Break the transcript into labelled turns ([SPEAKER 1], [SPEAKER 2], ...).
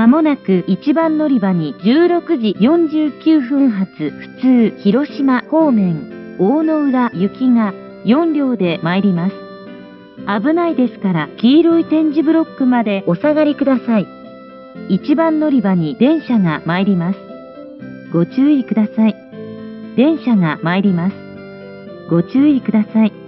[SPEAKER 1] まもなく1番乗り場に16時49分発普通広島方面大野浦行きが4両で参ります。危ないですから黄色い点字ブロックまでお下がりください。1番乗り場に電車が参ります。ご注意ください。電車が参ります。ご注意ください。